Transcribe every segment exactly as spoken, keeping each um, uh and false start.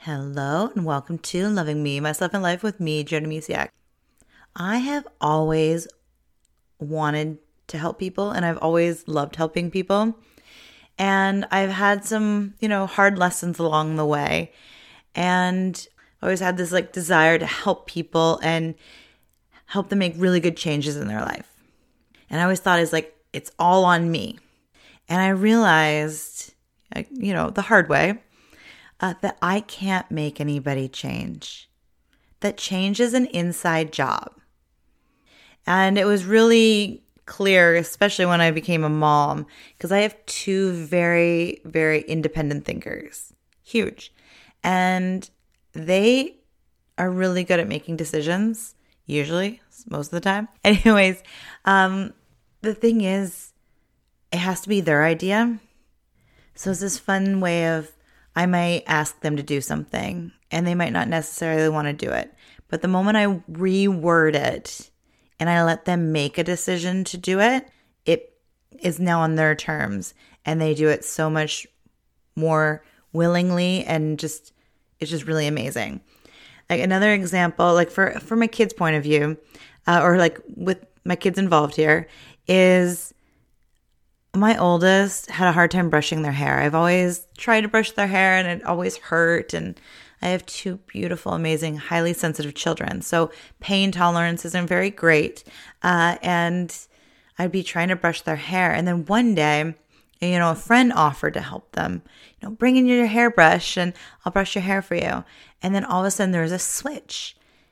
Hello and welcome to Loving Me, Myself, and Life with me, Jody Misiak. I have always wanted to help people and I've always loved helping people. And I've had some, you know, hard lessons along the way. And I always had this like desire to help people and help them make really good changes in their life. And I always thought it's like, it's all on me. And I realized, you know, the hard way, Uh, that I can't make anybody change. That change is an inside job. And it was really clear, especially when I became a mom, because I have two very, very independent thinkers. Huge. And they are really good at making decisions, usually, most of the time. Anyways, um, the thing is, it has to be their idea. So it's this fun way of I might ask them to do something and they might not necessarily want to do it. But the moment I reword it and I let them make a decision to do it, it is now on their terms and they do it so much more willingly and just, it's just really amazing. Like another example, like for, from a kid's point of view, uh, or like with my kids involved here, is my oldest had a hard time brushing their hair. I've always tried to brush their hair and it always hurt. And I have two beautiful, amazing, highly sensitive children. So pain tolerance isn't very great. Uh, and I'd be trying to brush their hair. And then one day, you know, a friend offered to help them, you know, bring in your hairbrush and I'll brush your hair for you. And then all of a sudden there was a switch.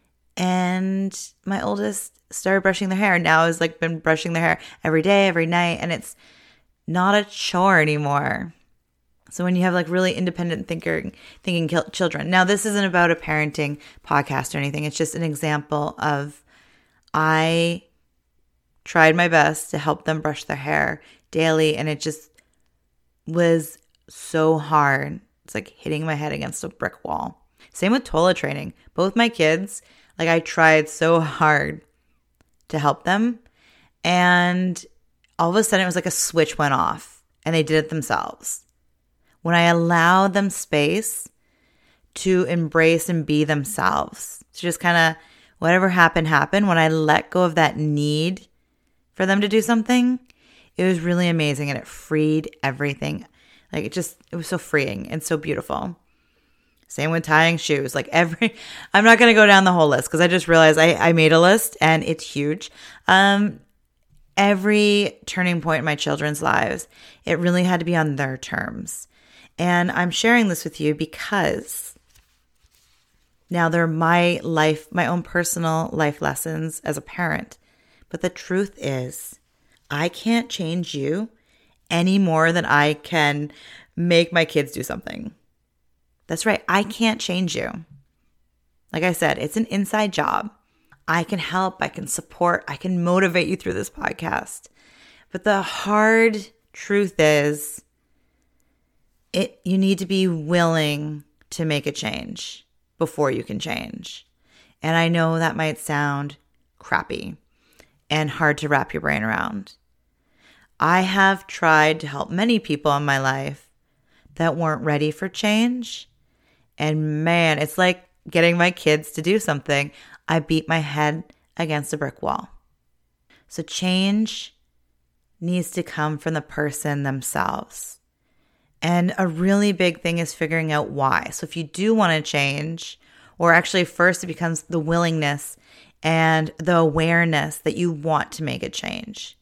And my oldest started brushing their hair. Now has like been brushing their hair every day, every night. And it's not a chore anymore. So when you have like really independent thinker, thinking children. Now, this isn't about a parenting podcast or anything. It's just an example of I tried my best to help them brush their hair daily. And it just was so hard. It's like hitting my head against a brick wall. Same with toilet training. Both my kids, like I tried so hard to help them. And all of a sudden, it was like a switch went off and they did it themselves. When I allowed them space to embrace and be themselves, to just kind of whatever happened, happened. When I let go of that need for them to do something, it was really amazing and it freed everything. Like it just, it was so freeing and so beautiful. Same with tying shoes. Like every, I'm not going to go down the whole list because I just realized I, I made a list and it's huge. Um, Every turning point in my children's lives, it really had to be on their terms. And I'm sharing this with you because now they're my life, my own personal life lessons as a parent. But the truth is, I can't change you any more than I can make my kids do something. That's right. I can't change you. Like I said, it's an inside job. I can help, I can support, I can motivate you through this podcast. But the hard truth is, it you need to be willing to make a change before you can change. And I know that might sound crappy and hard to wrap your brain around. I have tried to help many people in my life that weren't ready for change. And man, it's like getting my kids to do something. I beat my head against a brick wall. So change needs to come from the person themselves. And a really big thing is figuring out why. So if you do want to change, or actually first it becomes the willingness and the awareness that you want to make a change.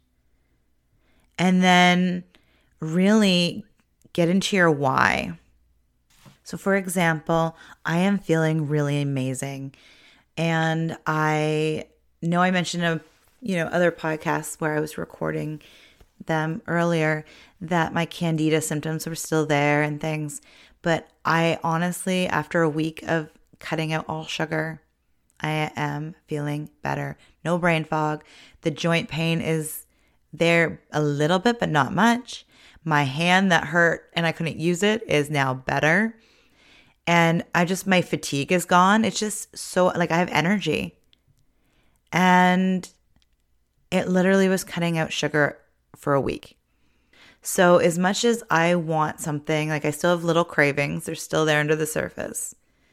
And then really get into your why. So for example, I am feeling really amazing. And I know I mentioned a, you know, other podcasts where I was recording them earlier that my candida symptoms were still there and things. But I honestly, after a week of cutting out all sugar, I am feeling better. No brain fog. The joint pain is there a little bit, but not much. My hand that hurt and I couldn't use it is now better. And I just, my fatigue is gone. It's just so, like, I have energy. And it literally was cutting out sugar for a week. So as much as I want something, like I still have little cravings, they're still there under the surface.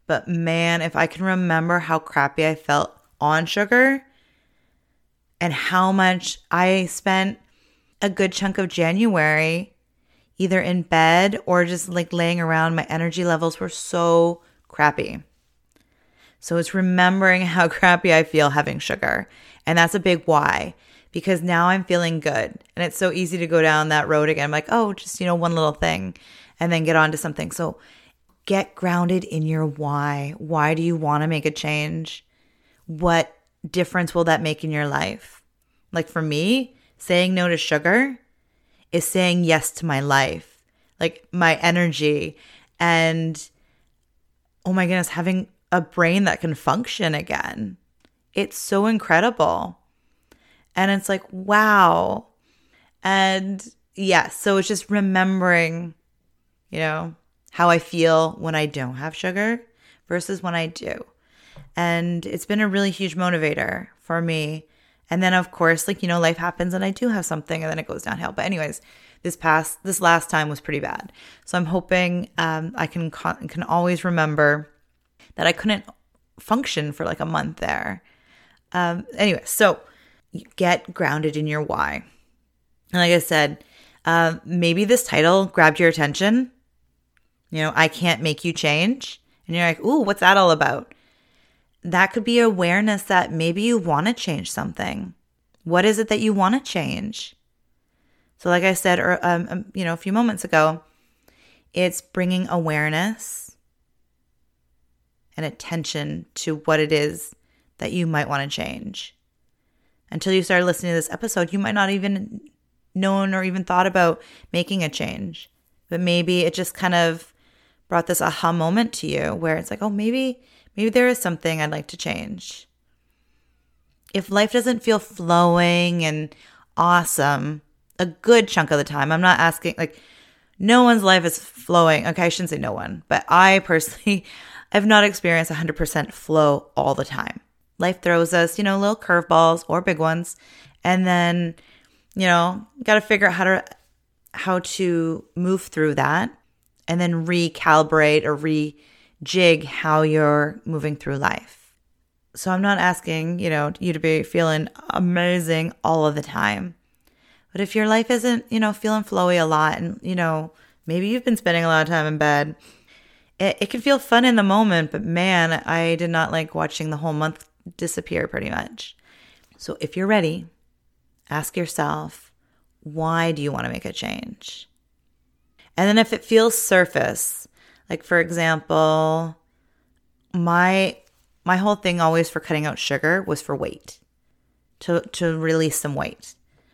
But man, if I can remember how crappy I felt on sugar and how much I spent a good chunk of January either in bed or just like laying around, my energy levels were so crappy. So it's remembering how crappy I feel having sugar. And that's a big why, because now I'm feeling good. And it's so easy to go down that road again. I'm like, oh, just, you know, one little thing and then get on to something. So get grounded in your why. Why do you want to make a change? What difference will that make in your life? Like for me, saying no to sugar is saying yes to my life, like my energy, and oh my goodness, having a brain that can function again. It's so incredible. And it's like, wow. And yes, so it's just remembering, you know, how I feel when I don't have sugar versus when I do. And it's been a really huge motivator for me. And then of course, like, you know, life happens and I do have something and then it goes downhill. But anyways, this past, this last time was pretty bad. So I'm hoping um, I can can always remember that I couldn't function for like a month there. Um, anyway, so get grounded in your why. And like I said, uh, maybe this title grabbed your attention. You know, I can't make you change. And you're like, ooh, what's that all about? That could be awareness that maybe you want to change something. What is it that you want to change? So like I said, or, um, you know, a few moments ago, it's bringing awareness and attention to what it is that you might want to change. Until you started listening to this episode, you might not even known or even thought about making a change. But maybe it just kind of brought this aha moment to you where it's like, oh, maybe maybe there is something I'd like to change. If life doesn't feel flowing and awesome a good chunk of the time, I'm not asking, like, no one's life is flowing. Okay, I shouldn't say no one, but I personally have not experienced one hundred percent flow all the time. Life throws us, you know, little curveballs or big ones. And then, you know, got to figure out how to how to move through that and then recalibrate or rejig how you're moving through life. So I'm not asking, you know, you to be feeling amazing all of the time. But if your life isn't, you know, feeling flowy a lot and, you know, maybe you've been spending a lot of time in bed, it, it can feel fun in the moment, but man, I did not like watching the whole month disappear pretty much. So if you're ready, ask yourself, why do you want to make a change? And then if it feels surface, like for example, my my whole thing always for cutting out sugar was for weight, to to release some weight.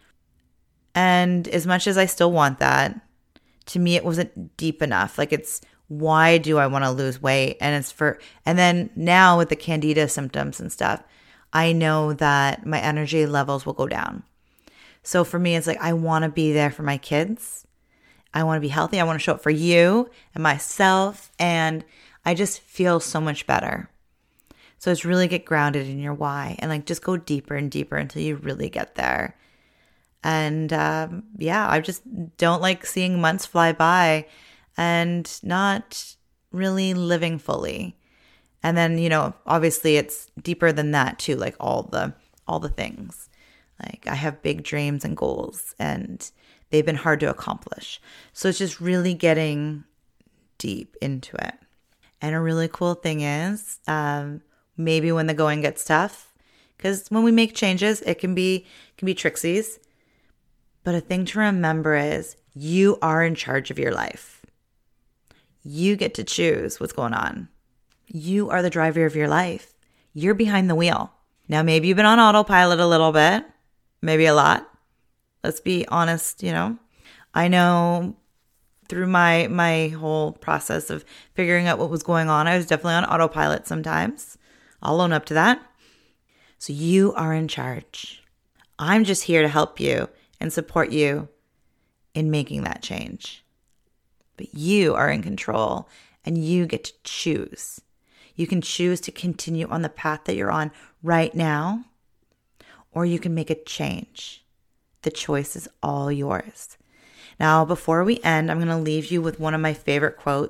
And as much as I still want that, to me it wasn't deep enough. Like it's, why do I want to lose weight? And it's for, and then now with the candida symptoms and stuff, I know that my energy levels will go down. So for me, it's like, I want to be there for my kids. I want to be healthy. I want to show up for you and myself. And I just feel so much better. So it's really get grounded in your why and like just go deeper and deeper until you really get there. And um, yeah, I just don't like seeing months fly by and not really living fully. And then, you know, obviously it's deeper than that too, like all the all the things. Like I have big dreams and goals and they've been hard to accomplish. So it's just really getting deep into it. And a really cool thing is um, maybe when the going gets tough, because when we make changes, it can be can be trixies. But a thing to remember is you are in charge of your life. You get to choose what's going on. You are the driver of your life. You're behind the wheel. Now, maybe you've been on autopilot a little bit, maybe a lot. Let's be honest, you know. I know through my my whole process of figuring out what was going on, I was definitely on autopilot sometimes. I'll own up to that. So you are in charge. I'm just here to help you and support you in making that change. But you are in control and you get to choose. You can choose to continue on the path that you're on right now, or you can make a change. The choice is all yours. Now, before we end, I'm going to leave you with one of my favorite quotes.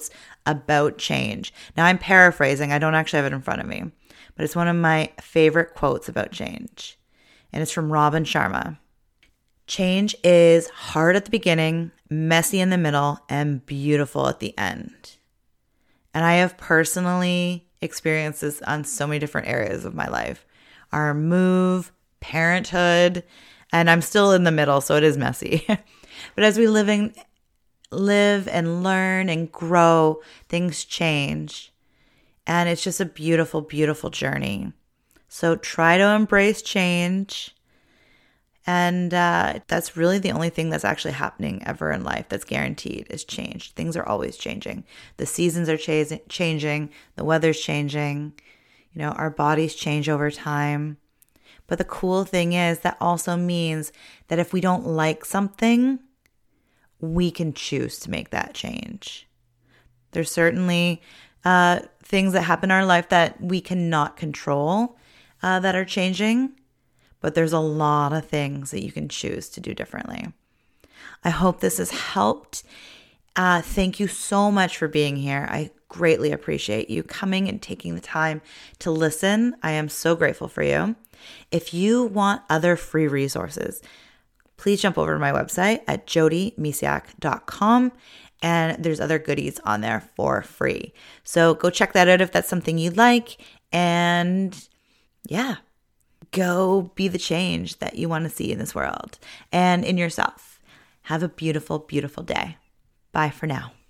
about change. Now I'm paraphrasing. I don't actually have it in front of me, but it's one of my favorite quotes about change. And it's from Robin Sharma. Change is hard at the beginning, messy in the middle, and beautiful at the end. And I have personally experienced this on so many different areas of my life. Our move, parenthood, and I'm still in the middle, so it is messy. But as we live, in, live and learn and grow, things change. And it's just a beautiful, beautiful journey. So try to embrace change. And uh, that's really the only thing that's actually happening ever in life that's guaranteed is change. Things are always changing. The seasons are ch- changing. The weather's changing. You know, our bodies change over time. But the cool thing is that also means that if we don't like something, we can choose to make that change. There's certainly uh, things that happen in our life that we cannot control uh, that are changing. But there's a lot of things that you can choose to do differently. I hope this has helped. Uh, thank you so much for being here. I greatly appreciate you coming and taking the time to listen. I am so grateful for you. If you want other free resources, please jump over to my website at jody misiak dot com. And there's other goodies on there for free. So go check that out if that's something you like. And yeah. Go be the change that you want to see in this world and in yourself. Have a beautiful, beautiful day. Bye for now.